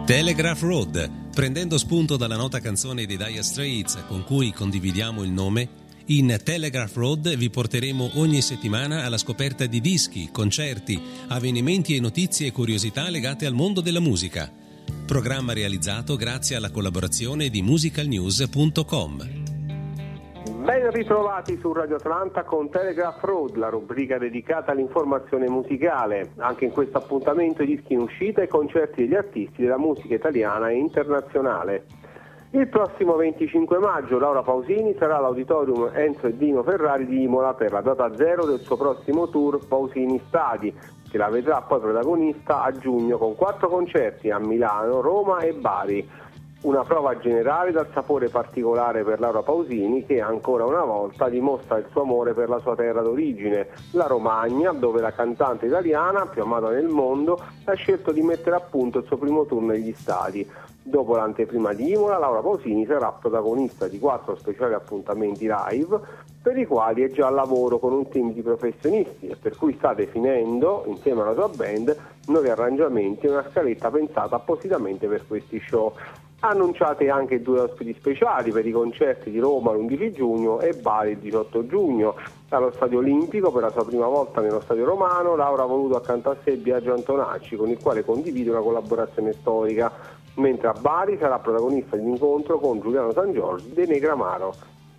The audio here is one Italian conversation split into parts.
Telegraph Road, prendendo spunto dalla nota canzone dei Dire Straits con cui condividiamo il nome, in Telegraph Road vi porteremo ogni settimana alla scoperta di dischi, concerti, avvenimenti e notizie e curiosità legate al mondo della musica. Programma realizzato grazie alla collaborazione di musicalnews.com. Ben ritrovati su Radio Atlanta con Telegraph Road, la rubrica dedicata all'informazione musicale. Anche in questo appuntamento dischi in uscita e concerti degli artisti della musica italiana e internazionale. Il prossimo 25 maggio Laura Pausini sarà all'Auditorium Enzo e Dino Ferrari di Imola per la data zero del suo prossimo tour Pausini Stadi, che la vedrà poi protagonista a giugno con 4 concerti a Milano, Roma e Bari. Una prova generale dal sapore particolare per Laura Pausini, che ancora una volta dimostra il suo amore per la sua terra d'origine, la Romagna, dove la cantante italiana, più amata nel mondo, ha scelto di mettere a punto il suo primo tour negli stadi. Dopo l'anteprima di Imola, Laura Pausini sarà protagonista di 4 speciali appuntamenti live, per i quali è già al lavoro con un team di professionisti e per cui sta definendo, insieme alla sua band, nuovi arrangiamenti e una scaletta pensata appositamente per questi show. Annunciate anche 2 ospiti speciali per i concerti di Roma l'11 giugno e Bari il 18 giugno. Allo Stadio Olimpico, per la sua prima volta nello Stadio Romano, Laura ha voluto accanto a sé Biagio Antonacci, con il quale condivide una collaborazione storica, mentre a Bari sarà protagonista di un incontro con Giuliano San Giorgi dei Negramaro.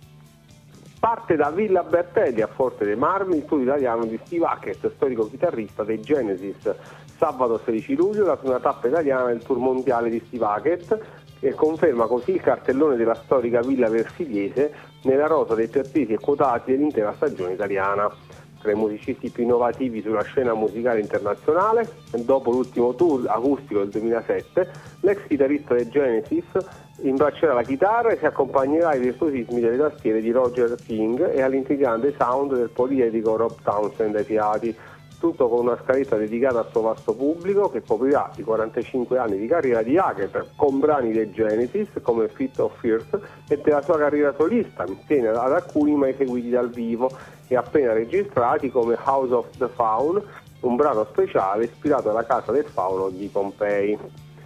Parte da Villa Bertelli a Forte dei Marmi il tour italiano di Steve Hackett, storico chitarrista dei Genesis. Sabato 16 luglio la prima tappa italiana del tour mondiale di Steve Hackett, e conferma così il cartellone della storica Villa Versiliese nella rosa dei più attesi e quotati dell'intera stagione italiana. Tra i musicisti più innovativi sulla scena musicale internazionale, dopo l'ultimo tour acustico del 2007, l'ex chitarrista dei Genesis imbraccerà la chitarra e si accompagnerà ai virtuosismi delle tastiere di Roger King e all'intrigante sound del poliedrico Rob Townsend ai fiati. Tutto con una scaletta dedicata al suo vasto pubblico che coprirà i 45 anni di carriera di Hackett con brani dei Genesis come Fit of First e della sua carriera solista, insieme ad alcuni mai eseguiti dal vivo e appena registrati come House of the Faun, un brano speciale ispirato alla casa del fauno di Pompei.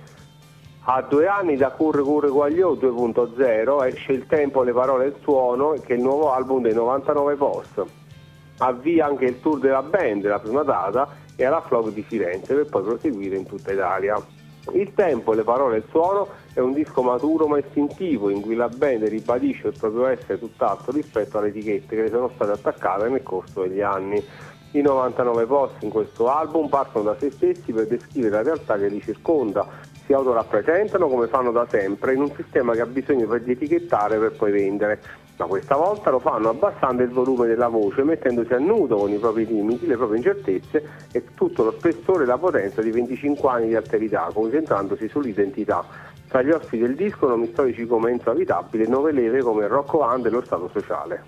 A 2 anni da Curre Curre Guagliò 2.0 esce Il tempo, le parole e il suono, che è il nuovo album dei 99 Post. Avvia anche il tour della band, la prima data è alla Flog di Firenze per poi proseguire in tutta Italia. Il tempo, le parole e il suono è un disco maturo ma istintivo in cui la band ribadisce il proprio essere tutt'altro rispetto alle etichette che le sono state attaccate nel corso degli anni. I 99 post in questo album partono da se stessi per descrivere la realtà che li circonda, si autorappresentano come fanno da sempre in un sistema che ha bisogno di etichettare per poi vendere. Ma questa volta lo fanno abbassando il volume della voce, mettendosi a nudo con i propri limiti, le proprie incertezze e tutto lo spessore e la potenza di 25 anni di alterità, concentrandosi sull'identità. Tra gli ospiti del disco nomi storici come Enzo Avitabile e nuove leve come Rocco Hunt e lo Stato Sociale.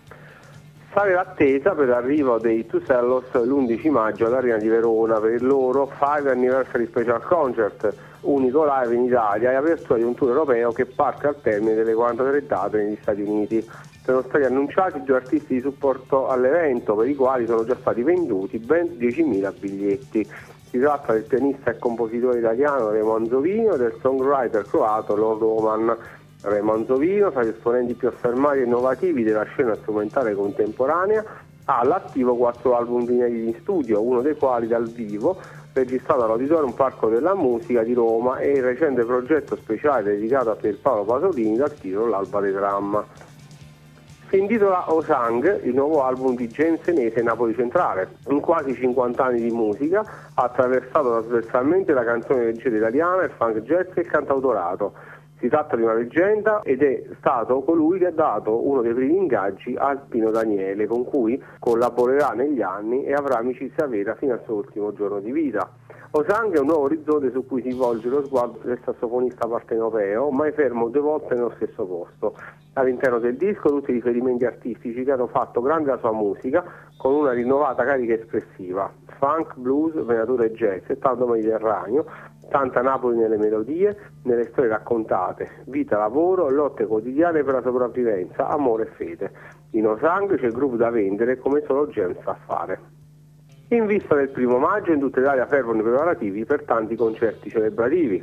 Sale l'attesa per l'arrivo dei Tucellos l'11 maggio all'Arena di Verona per il loro 5 Anniversary Special Concert, unico live in Italia e apertura di un tour europeo che parte al termine delle 43 date negli Stati Uniti. Sono stati annunciati 2 artisti di supporto all'evento, per i quali sono già stati venduti ben 10.000 biglietti. Si tratta del pianista e compositore italiano Remo Anzovino e del songwriter croato Lord Roman. Remo Anzovino, tra gli esponenti più affermati e innovativi della scena strumentale contemporanea, ha all'attivo 4 album inediti in studio, uno dei quali dal vivo, registrato all'Auditorium Parco della Musica di Roma, e il recente progetto speciale dedicato a Pierpaolo Pasolini dal titolo L'Alba dei Tram. Si intitola Osang, il nuovo album di James Senese Napoli Centrale. In quasi 50 anni di musica ha attraversato trasversalmente la canzone leggera italiana, il funk jazz e il cantautorato. Si tratta di una leggenda ed è stato colui che ha dato uno dei primi ingaggi a Pino Daniele, con cui collaborerà negli anni e avrà amicizia vera fino al suo ultimo giorno di vita. Osang è un nuovo orizzonte su cui si volge lo sguardo del sassofonista partenopeo, mai fermo 2 volte nello stesso posto. All'interno del disco tutti i riferimenti artistici che hanno fatto grande la sua musica, con una rinnovata carica espressiva. Funk, blues, venatura e jazz e tanto mediterraneo, tanta Napoli nelle melodie, nelle storie raccontate, vita, lavoro, lotte quotidiane per la sopravvivenza, amore e fede. In Osang c'è il groove da vendere come solo James sa fare. In vista del 1 maggio in tutta Italia fervono i preparativi per tanti concerti celebrativi.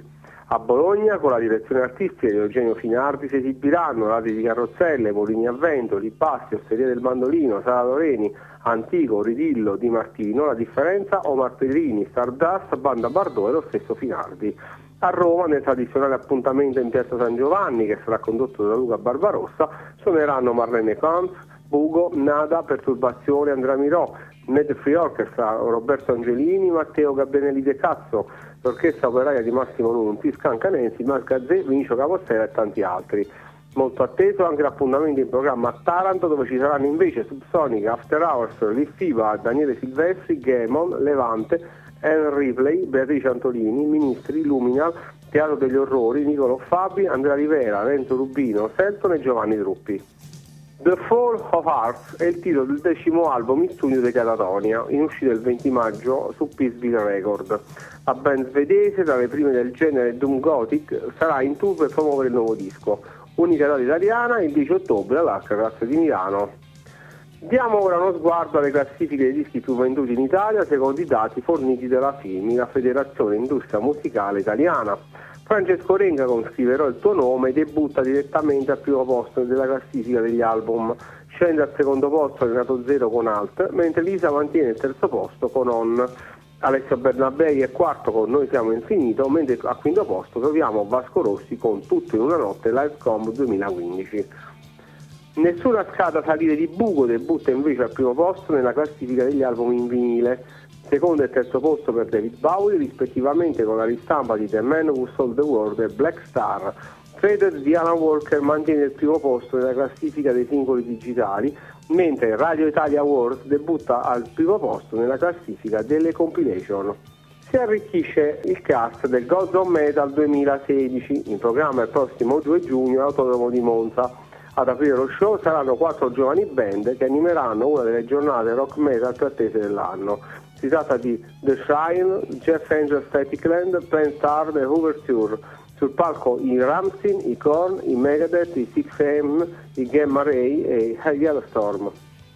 A Bologna, con la direzione artistica di Eugenio Finardi, si esibiranno Lati di Carrozzelle, Molini a Vento, Libassi, Osteria del Mandolino, Sara Loreni, Antico, Ridillo, Di Martino, La Differenza, Omar Pedrini, Stardust, Banda Bardot e lo stesso Finardi. A Roma, nel tradizionale appuntamento in Piazza San Giovanni, che sarà condotto da Luca Barbarossa, suoneranno Marlene Kanz, Bugo, Nada, Perturbazione, Andrea Mirò, Med Free Orchestra, Roberto Angelini, Matteo Gabbenelli De Cazzo, l'orchestra operaia di Massimo Nunzi, Scancanensi, Masgazzè, Vinicio Capostella e tanti altri. Molto atteso anche l'appuntamento in programma a Taranto, dove ci saranno invece Subsonica, After Hours, Liffiva, Daniele Silvestri, Gamon, Levante, Ellen Ripley, Beatrice Antolini, Ministri, Luminal, Teatro degli Orrori, Niccolò Fabi, Andrea Rivera, Renzo Rubino, Selton e Giovanni Truppi. The Fall of Hearts è il titolo del 10° album in studio dei Catatonia, in uscita il 20 maggio su Peaceville Record. La band svedese, tra le prime del genere Doom Gothic, sarà in tour per promuovere il nuovo disco. Unica data italiana il 10 ottobre all'Alcatraz di Milano. Diamo ora uno sguardo alle classifiche dei dischi più venduti in Italia secondo i dati forniti dalla FIMI, la Federazione Industria Musicale Italiana. Francesco Renga con Scriverò il tuo nome debutta direttamente al primo posto della classifica degli album. Scende al secondo posto Renato Zero con Alt, mentre Lisa mantiene il terzo posto con On. Alessio Bernabei è quarto con Noi siamo infinito, mentre al quinto posto troviamo Vasco Rossi con Tutto in una notte Livecom 2015. Nessuna scada salire di Bugo debutta invece al primo posto nella classifica degli album in vinile. Secondo e terzo posto per David Bowie, rispettivamente con la ristampa di The Man Who Sold the World e Black Star. Faded di Alan Walker mantiene il primo posto nella classifica dei singoli digitali, mentre Radio Italia Awards debutta al primo posto nella classifica delle compilation. Si arricchisce il cast del Gods of Metal 2016, in programma il prossimo 2 giugno all'Autodromo di Monza. Ad aprire lo show saranno 4 giovani band che animeranno una delle giornate rock metal più attese dell'anno. Si tratta di The Shrine, Jeff Angel Static Land, Plain Star e Overture. Sul palco i Rammstein, i Korn, i Megadeth, i 6am, i Gamma Ray e i Yellowstorm.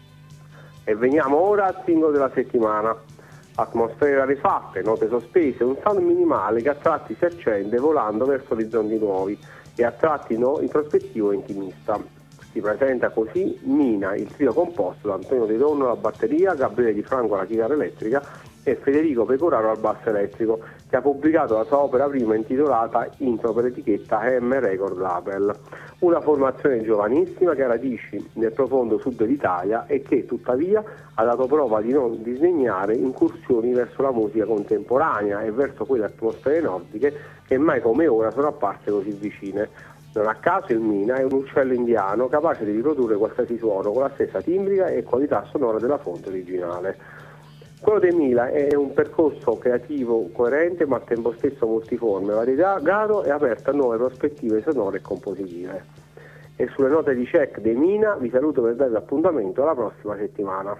E veniamo ora al singolo della settimana. Atmosfere rarefatte, note sospese, un sound minimale che a tratti si accende volando verso orizzonti nuovi e a tratti introspettivo e intimista. Si presenta così Mina, il trio composto da Antonio De Donno alla batteria, Gabriele Di Franco alla chitarra elettrica e Federico Pecoraro al basso elettrico, che ha pubblicato la sua opera prima intitolata Intro per l'etichetta M Record Label. Una formazione giovanissima che ha radici nel profondo sud d'Italia e che tuttavia ha dato prova di non disdegnare incursioni verso la musica contemporanea e verso quelle atmosfere nordiche che mai come ora sono apparse così vicine. Non a caso il Mina è un uccello indiano capace di riprodurre qualsiasi suono con la stessa timbrica e qualità sonora della fonte originale. Quello dei Mina è un percorso creativo coerente ma al tempo stesso multiforme, variegato e aperto a nuove prospettive sonore e compositive. E sulle note di check dei Mina vi saluto per dare l'appuntamento alla prossima settimana.